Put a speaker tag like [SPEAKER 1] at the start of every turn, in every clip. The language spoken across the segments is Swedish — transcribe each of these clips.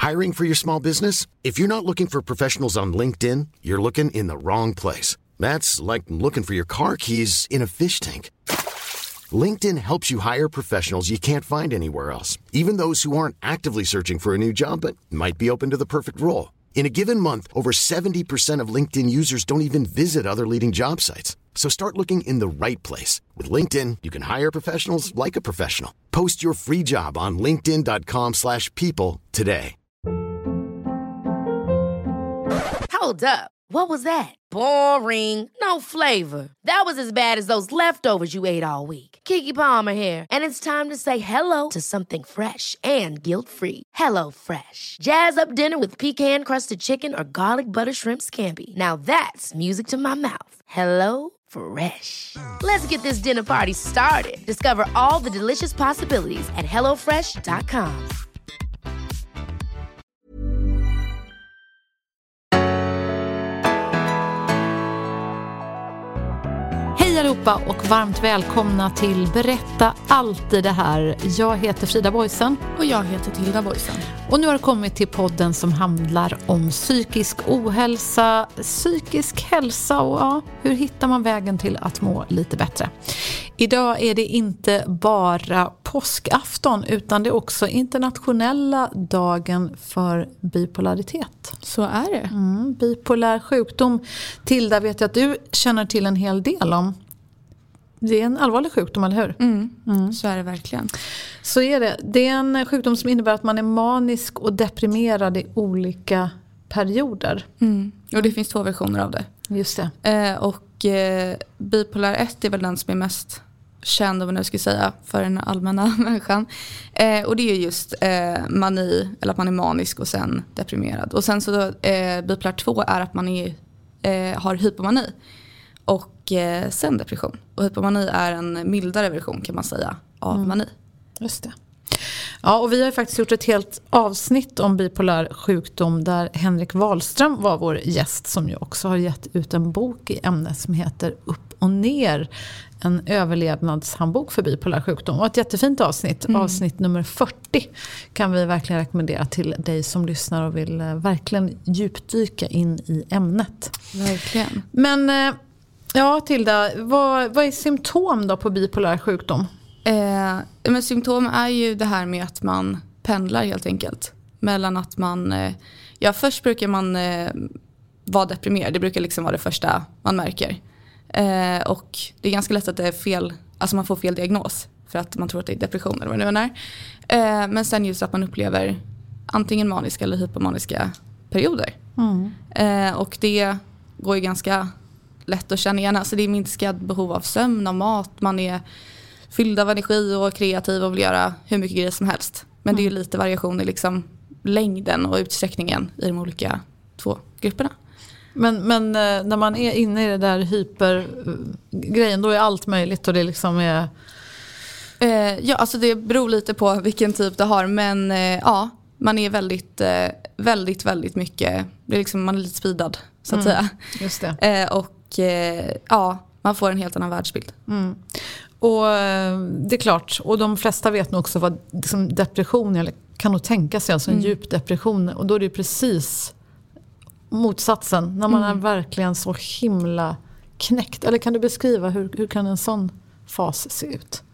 [SPEAKER 1] Hiring for your small business? If you're not looking for professionals on LinkedIn, you're looking in the wrong place. That's like looking for your car keys in a fish tank. LinkedIn helps you hire professionals you can't find anywhere else, even those who aren't actively searching for a new job but might be open to the perfect role. In a given month, over 70% of LinkedIn users don't even visit other leading job sites. So start looking in the right place. With LinkedIn, you can hire professionals like a professional. Post your free job on linkedin.com/people today.
[SPEAKER 2] Hold up. What was that? Boring. No flavor. That was as bad as those leftovers you ate all week. Keke Palmer here, and it's time to say hello to something fresh and guilt-free. Hello Fresh. Jazz up dinner with pecan-crusted chicken or garlic butter shrimp scampi. Now that's music to my mouth. Hello Fresh. Let's get this dinner party started. Discover all the delicious possibilities at hellofresh.com.
[SPEAKER 3] Hej allihopa och varmt välkomna till Berätta alltid det här. Jag heter Frida Boysen.
[SPEAKER 4] Och jag heter Tilda Boysen.
[SPEAKER 3] Och nu har det kommit till podden som handlar om psykisk ohälsa, psykisk hälsa och hur hittar man vägen till att må lite bättre. Idag är det inte bara påskafton utan det är också internationella dagen för bipolaritet.
[SPEAKER 4] Så är det.
[SPEAKER 3] Bipolär sjukdom. Tilda, vet jag att du känner till en hel del om. Det är en allvarlig sjukdom, eller hur?
[SPEAKER 4] Så är det verkligen.
[SPEAKER 3] Så är det. Det är en sjukdom som innebär att man är manisk och deprimerad i olika perioder.
[SPEAKER 4] Och det finns 2 versioner av det.
[SPEAKER 3] Just det.
[SPEAKER 4] Bipolär 1 är väl den som är mest känd, om man nu ska säga, för den allmänna människan. Och det är just mani, eller att man är manisk och sen deprimerad. Och sen så bipolär 2 är att man har hypomani och sen depression. Och hypomani är en mildare version, kan man säga, av mani.
[SPEAKER 3] Just det. Ja, och vi har ju faktiskt gjort ett helt avsnitt om bipolär sjukdom där Henrik Wahlström var vår gäst, som ju också har gett ut en bok i ämnet som heter Upp och ner, en överlevnadshandbok för bipolär sjukdom. Och ett jättefint avsnitt, avsnitt nummer 40, kan vi verkligen rekommendera till dig som lyssnar och vill verkligen djupdyka in i ämnet.
[SPEAKER 4] Verkligen.
[SPEAKER 3] Men ja, Tilda, vad är symptom då på bipolär sjukdom?
[SPEAKER 4] Men symptom är ju det här med att man pendlar helt enkelt. Mellan att man, först brukar man vara deprimerad. Det brukar liksom vara det första man märker. Och det är ganska lätt att det är fel, alltså man får fel diagnos för att man tror att det är depression eller vad det nu är. Men sen just att man upplever antingen maniska eller hypomaniska perioder. Och det går ju ganska lätt att känna igen. Alltså det är minskat behov av sömn och mat. Man är fylld av energi och kreativ och vill göra hur mycket grejer som helst. Men det är ju lite variation i liksom längden och utsträckningen i de olika 2 grupperna.
[SPEAKER 3] Men när man är inne i det där hypergrejen, då är allt möjligt och det liksom är...
[SPEAKER 4] alltså det beror lite på vilken typ det har. Men man är väldigt mycket... Det är liksom, man är lite speedad, så att säga.
[SPEAKER 3] Just det.
[SPEAKER 4] Man får en helt annan världsbild.
[SPEAKER 3] Och det är klart, och de flesta vet nog också vad liksom, depression, eller kan nog tänka sig alltså en djup depression, och då är det precis motsatsen, när man är verkligen så himla knäckt. Eller kan du beskriva hur kan en sån fas se ut?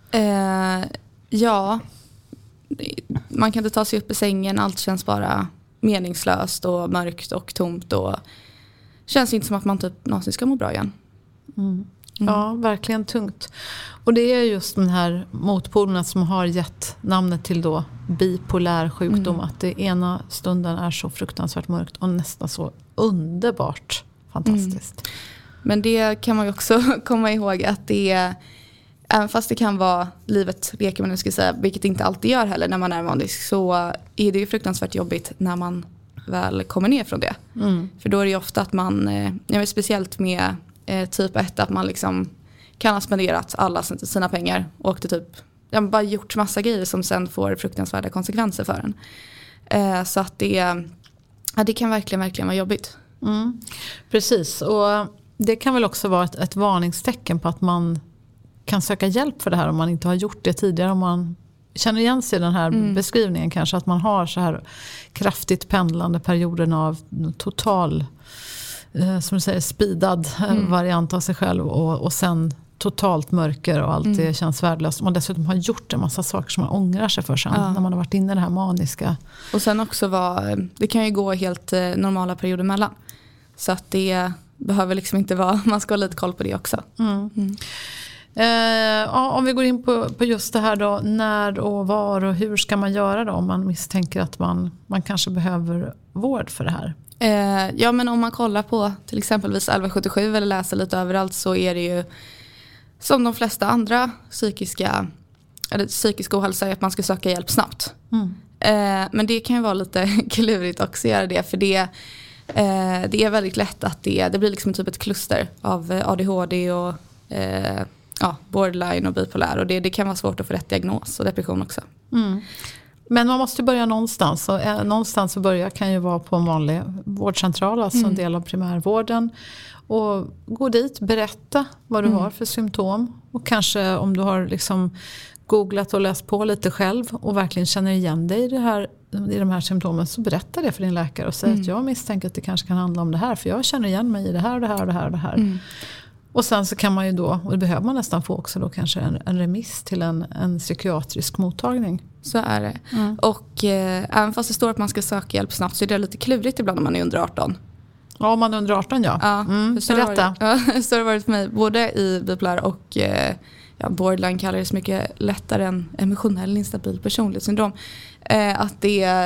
[SPEAKER 4] Man kan inte ta sig upp i sängen, allt känns bara meningslöst och mörkt och tomt och känns inte som att man typ någonsin ska må bra igen.
[SPEAKER 3] Ja, verkligen tungt. Och det är just den här motpolerna som har gett namnet till då bipolär sjukdom. Att det ena stunden är så fruktansvärt mörkt och nästan så underbart fantastiskt.
[SPEAKER 4] Men det kan man ju också komma ihåg att det är, även fast det kan vara livet leker man nu ska säga, vilket det inte alltid gör heller när man är manisk, så är det ju fruktansvärt jobbigt när man väl kommer ner från det. För då är det ju ofta att man, speciellt med typ 1, att man liksom kan ha spenderat alla sina pengar och åkte typ, bara gjort massa grejer som sen får fruktansvärda konsekvenser för en. Så att det kan verkligen vara jobbigt.
[SPEAKER 3] Precis, och det kan väl också vara ett varningstecken på att man kan söka hjälp för det här om man inte har gjort det tidigare, om man känner igen sig i den här beskrivningen kanske, att man har så här kraftigt pendlande perioder av total, som du säger, speedad variant av sig själv och sen totalt mörker och allt det känns värdelöst. Man dessutom har gjort en massa saker som man ångrar sig för sen när man har varit inne i det här maniska.
[SPEAKER 4] Och sen också det kan ju gå helt normala perioder mellan. Så att det behöver liksom inte vara, man ska ha lite koll på det också.
[SPEAKER 3] Om vi går in på just det här då, när och var och hur ska man göra då om man misstänker att man kanske behöver vård för det här?
[SPEAKER 4] Ja, men om man kollar på till exempelvis 1177 eller läser lite överallt, så är det ju som de flesta andra psykisk ohälsa är att man ska söka hjälp snabbt. Men det kan ju vara lite klurigt också att göra det, för det är väldigt lätt att det blir liksom typ ett kluster av ADHD och borderline och bipolär, och det kan vara svårt att få rätt diagnos, och depression också.
[SPEAKER 3] Men man måste börja någonstans, och någonstans att börja kan ju vara på en vanlig vårdcentral, alltså en del av primärvården, och gå dit, berätta vad du har för symptom, och kanske om du har liksom googlat och läst på lite själv och verkligen känner igen dig i de här symptomen, så berätta det för din läkare och säg att jag misstänker att det kanske kan handla om det här, för jag känner igen mig i det här och det här och det här och det här. Och sen så kan man ju då, och det behöver man nästan få också då, kanske en remiss till en psykiatrisk mottagning.
[SPEAKER 4] Så är det. Och även fast det står att man ska söka hjälp snabbt, så är det lite klurigt ibland om man är under 18.
[SPEAKER 3] Ja, om man är under 18, ja. Berätta.
[SPEAKER 4] Så har det varit för mig, både i bipolär och borderline kallar det så mycket lättare än emotionell instabil personlighetssyndrom. Att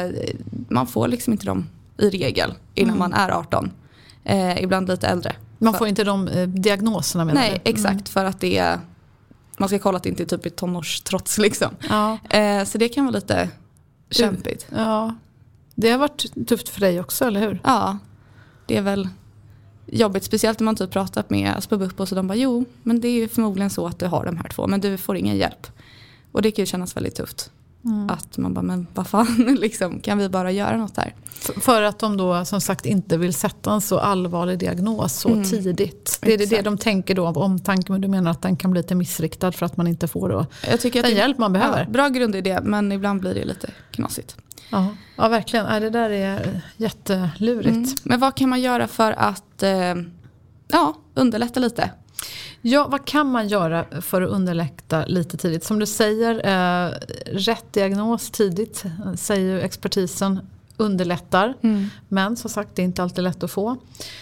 [SPEAKER 4] man får liksom inte dem i regel innan man är 18. Ibland lite äldre.
[SPEAKER 3] Man får inte de diagnoserna, menar du?
[SPEAKER 4] Nej, exakt. För att man ska kolla att det inte är typ ett tonårstrots liksom.
[SPEAKER 3] Ja.
[SPEAKER 4] Så det kan vara lite kämpigt.
[SPEAKER 3] Ja. Det har varit tufft för dig också, eller hur?
[SPEAKER 4] Ja, det är väl jobbigt. Speciellt när man typ pratat med Asperbupp, och så de bara, jo, men det är ju förmodligen så att du har de här 2, men du får ingen hjälp. Och det kan ju kännas väldigt tufft. Att man bara, men vad fan, liksom, kan vi bara göra något där?
[SPEAKER 3] För att de då som sagt inte vill sätta en så allvarlig diagnos så tidigt. Det är det de tänker då, om tanken, men du menar att den kan bli lite missriktad för att man inte får då den hjälp man behöver.
[SPEAKER 4] Ja, bra grundidé, men ibland blir det lite knasigt.
[SPEAKER 3] Ja, verkligen. Det där är jättelurigt.
[SPEAKER 4] Men vad kan man göra för att underlätta lite?
[SPEAKER 3] Ja, vad kan man göra för att underlätta lite tidigt? Som du säger, rätt diagnos tidigt, säger ju expertisen, underlättar. Men som sagt, det är inte alltid lätt att få.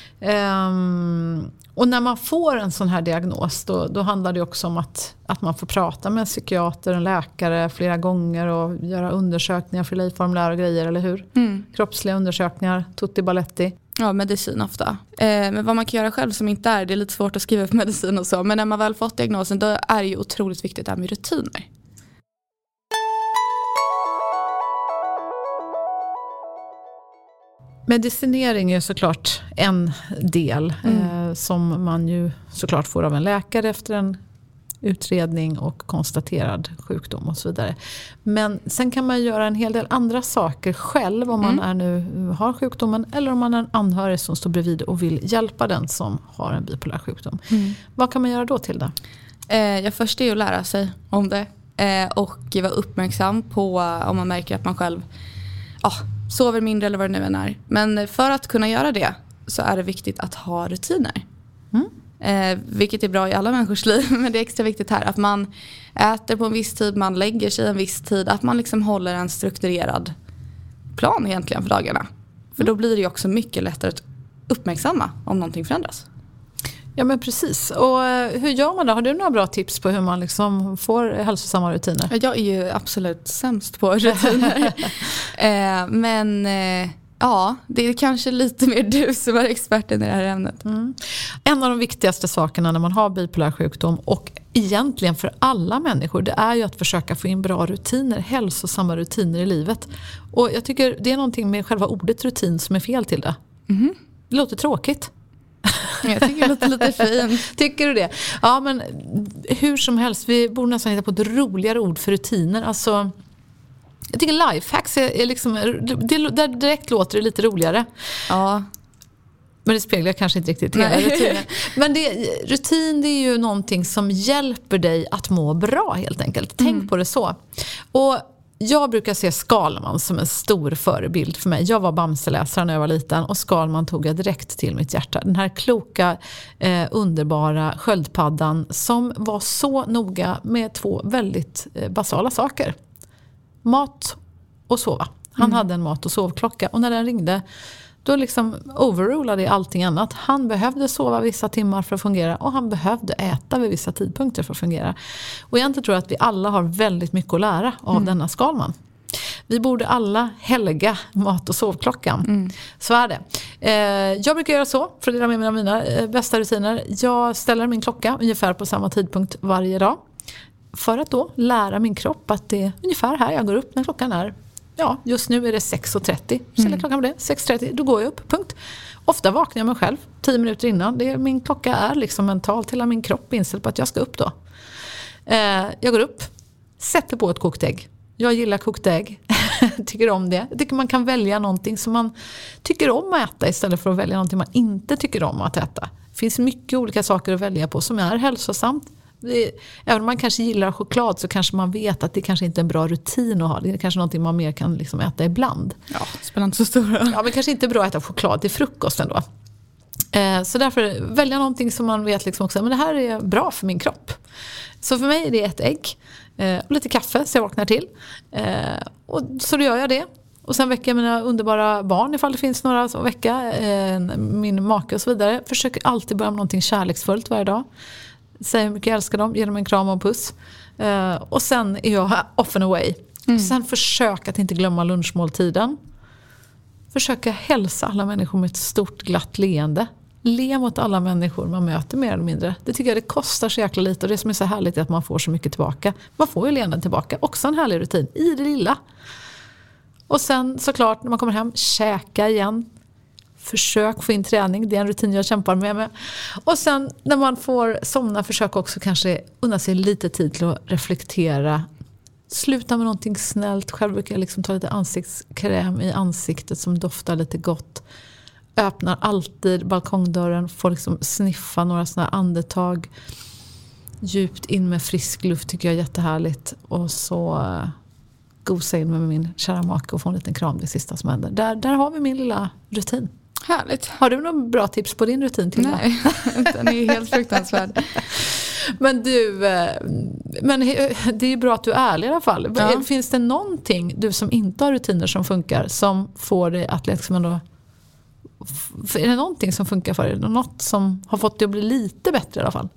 [SPEAKER 3] Och när man får en sån här diagnos, då handlar det också om att man får prata med en psykiater, en läkare flera gånger och göra undersökningar, fylla i formulär och grejer, eller hur? Kroppsliga undersökningar, tutti balletti.
[SPEAKER 4] Ja, medicin ofta. Men vad man kan göra själv som inte det är lite svårt att skriva upp medicin och så. Men när man väl fått diagnosen, då är det ju otroligt viktigt det här med rutiner.
[SPEAKER 3] Medicinering är såklart en del som man ju såklart får av en läkare efter en utredning och konstaterad sjukdom och så vidare. Men sen kan man göra en hel del andra saker själv om man har sjukdomen, eller om man är en anhörig som står bredvid och vill hjälpa den som har en bipolär sjukdom. Vad kan man göra då, Tilda?
[SPEAKER 4] Först är att lära sig om det och vara uppmärksam på om man märker att man själv sover mindre eller vad det nu än är. Men för att kunna göra det så är det viktigt att ha rutiner. Vilket är bra i alla människors liv, men det är extra viktigt här att man äter på en viss tid, man lägger sig en viss tid, att man liksom håller en strukturerad plan egentligen för dagarna. För då blir det ju också mycket lättare att uppmärksamma om någonting förändras.
[SPEAKER 3] Ja, men precis. Och hur gör man då? Har du några bra tips på hur man liksom får hälsosamma rutiner?
[SPEAKER 4] Jag är ju absolut sämst på rutiner. Men det är kanske lite mer du som är experten i det här ämnet.
[SPEAKER 3] En av de viktigaste sakerna när man har bipolär sjukdom, och egentligen för alla människor, det är ju att försöka få in bra rutiner, hälsosamma rutiner i livet. Och jag tycker det är någonting med själva ordet rutin som är fel, till det. Det låter tråkigt.
[SPEAKER 4] Jag tycker det låter lite fint.
[SPEAKER 3] Tycker du det? Ja, men hur som helst, vi borde nästan hitta på ett roligare ord för rutiner. Alltså, jag tycker lifehacks är liksom, där direkt låter det lite roligare.
[SPEAKER 4] Ja.
[SPEAKER 3] Men det speglar kanske inte riktigt hela rutinen. Men rutin, det är ju någonting som hjälper dig att må bra helt enkelt. Tänk på det så. Och jag brukar se Skalman som en stor förebild för mig. Jag var Bamseläsare när jag var liten och Skalman tog jag direkt till mitt hjärta. Den här kloka, underbara sköldpaddan som var så noga med 2 väldigt basala saker. Mat och sova. Han hade en mat- och sovklocka och när den ringde då liksom overrulade allting annat. Han behövde sova vissa timmar för att fungera och han behövde äta vid vissa tidpunkter för att fungera. Och jag tror att vi alla har väldigt mycket att lära av denna Skalman. Vi borde alla helga mat- och sovklockan. Så är det. Jag brukar göra så för att dela med mig av mina bästa rutiner. Jag ställer min klocka ungefär på samma tidpunkt varje dag. För att då lära min kropp att det är ungefär här jag går upp när klockan är. Ja, just nu är det 6:30. Ställer klockan på det, 6:30, då går jag upp, punkt. Ofta vaknar jag mig själv 10 minuter innan. Min klocka är liksom mentalt, hela min kropp inställd på att jag ska upp då. Jag går upp, sätter på ett kokt ägg. Jag gillar kokt ägg, tycker om det. Jag tycker man kan välja någonting som man tycker om att äta istället för att välja någonting man inte tycker om att äta. Det finns mycket olika saker att välja på som är hälsosamt. Även om man kanske gillar choklad så kanske man vet att det kanske inte är en bra rutin att ha. Det är kanske någonting man mer kan liksom äta ibland.
[SPEAKER 4] Ja, det spelar inte så stor.
[SPEAKER 3] Ja, men kanske inte bra att äta choklad till frukosten då. Så därför välja någonting som man vet liksom också, men det här är bra för min kropp. Så för mig är det ett ägg och lite kaffe så jag vaknar till. Och så då gör jag det. Och sen väcker jag mina underbara barn ifall det finns några som väcka. Min make och så vidare. Försöker alltid börja med någonting kärleksfullt varje dag. Säger hur mycket jag älskar dem, ger dem en kram och en puss. Och sen är jag off and away. Sen försöka att inte glömma lunchmåltiden. Försöka hälsa alla människor med ett stort glatt leende. Le mot alla människor man möter mer eller mindre. Det tycker jag det kostar så jäkla lite. Och det som är så härligt är att man får så mycket tillbaka. Man får ju leenden tillbaka. Också en härlig rutin i det lilla. Och sen såklart när man kommer hem, käka igen. Försök få in träning, det är en rutin jag kämpar med. Och sen när man får somna, försök också kanske unna sig lite tid till att reflektera. Sluta med någonting snällt. Själv brukar jag liksom ta lite ansiktskräm i ansiktet som doftar lite gott. Öppnar alltid balkongdörren, får liksom sniffa några såna här andetag. Djupt in med frisk luft tycker jag är jättehärligt. Och så gosa in med min kära make och få en liten kram det sista som händer. Där har vi min lilla rutin.
[SPEAKER 4] Härligt.
[SPEAKER 3] Har du några bra tips på din rutin till?
[SPEAKER 4] Nej, den är helt fruktansvärd.
[SPEAKER 3] Men det är ju bra att du är ärlig i alla fall. Ja. Finns det någonting du som inte har rutiner som funkar som får dig att liksom ändå... Är det någonting som funkar för dig? Något som har fått dig att bli lite bättre i alla fall?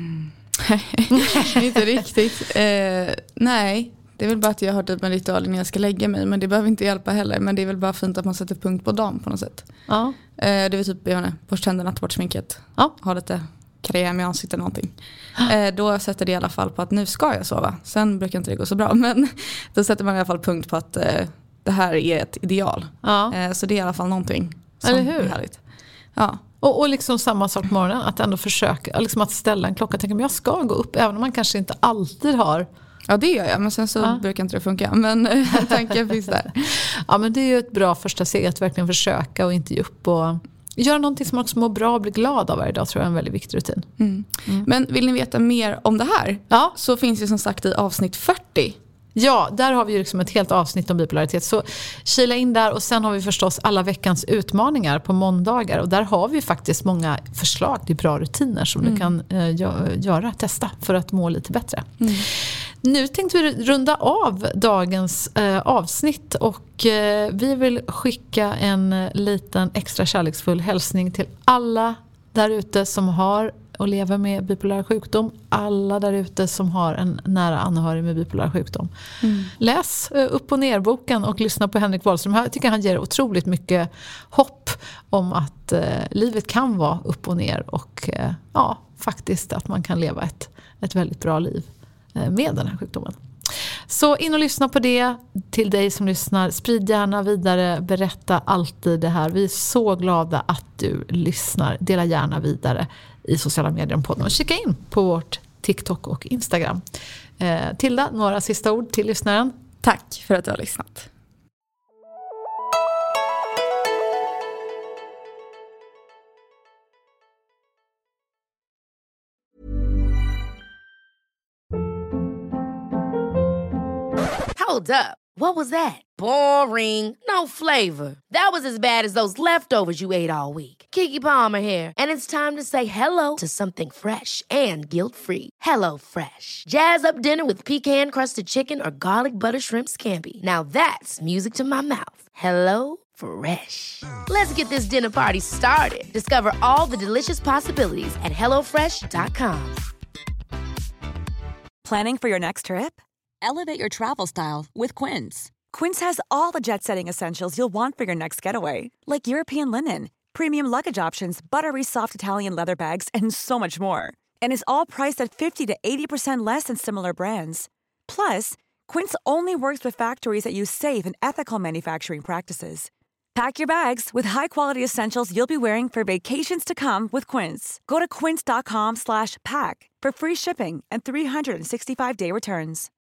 [SPEAKER 4] Inte riktigt. Nej. Det är väl bara att jag har typ en ritual när jag ska lägga mig. Men det behöver inte hjälpa heller. Men det är väl bara fint att man sätter punkt på dagen på något sätt. Ja. Det är väl typ, jag vet inte, borsta tänderna, ta bort sminket. Ja. Ha lite kräm i ansiktet någonting. Då sätter det i alla fall på att nu ska jag sova. Sen brukar inte det gå så bra. Men då sätter man i alla fall punkt på att det här är ett ideal. Ja. Så det är i alla fall någonting som är härligt. Ja.
[SPEAKER 3] Och liksom samma sak på morgonen. Att ändå försöka liksom att ställa en klocka. Tänka, men jag ska gå upp även om man kanske inte alltid har...
[SPEAKER 4] Ja, det gör jag, men sen så brukar inte det funka. Men tanken finns där.
[SPEAKER 3] Ja, men det är ju ett bra första steg att verkligen försöka och inte ge upp. Och göra någonting som man också mår bra och blir glad av varje dag, tror jag är en väldigt viktig rutin.
[SPEAKER 4] Men vill ni veta mer om det här? Ja. Så finns det som sagt i avsnitt 40.
[SPEAKER 3] Ja, där har vi ju liksom ett helt avsnitt om bipolaritet. Så kila in där och sen har vi förstås alla veckans utmaningar på måndagar. Och där har vi faktiskt många förslag till bra rutiner som du kan testa för att må lite bättre. Nu tänkte vi runda av dagens avsnitt och vi vill skicka en liten extra kärleksfull hälsning till alla där ute som har och lever med bipolär sjukdom. Alla där ute som har en nära anhörig med bipolär sjukdom. Läs upp- och nerboken och lyssna på Henrik Wahlström. Jag tycker han ger otroligt mycket hopp om att livet kan vara upp och ner. Och faktiskt att man kan leva ett väldigt bra liv med den här sjukdomen. Så in och lyssna på det. Till dig som lyssnar, sprid gärna vidare, berätta alltid det här. Vi är så glada att du lyssnar. Dela gärna vidare i sociala medier om podden och kika in på vårt TikTok och Instagram. Tilda, några sista ord till lyssnaren?
[SPEAKER 4] Tack för att du har lyssnat.
[SPEAKER 2] Hold up. What was that? Boring. No flavor. That was as bad as those leftovers you ate all week. Keke Palmer here, and it's time to say hello to something fresh and guilt-free. Hello Fresh. Jazz up dinner with pecan-crusted chicken or garlic butter shrimp scampi. Now that's music to my mouth. Hello Fresh. Let's get this dinner party started. Discover all the delicious possibilities at hellofresh.com.
[SPEAKER 5] Planning for your next trip? Elevate your travel style with Quince. Quince has all the jet-setting essentials you'll want for your next getaway, like European linen, premium luggage options, buttery soft Italian leather bags, and so much more. And is all priced at 50 to 80% less than similar brands. Plus, Quince only works with factories that use safe and ethical manufacturing practices. Pack your bags with high-quality essentials you'll be wearing for vacations to come with Quince. Go to quince.com/pack for free shipping and 365-day returns.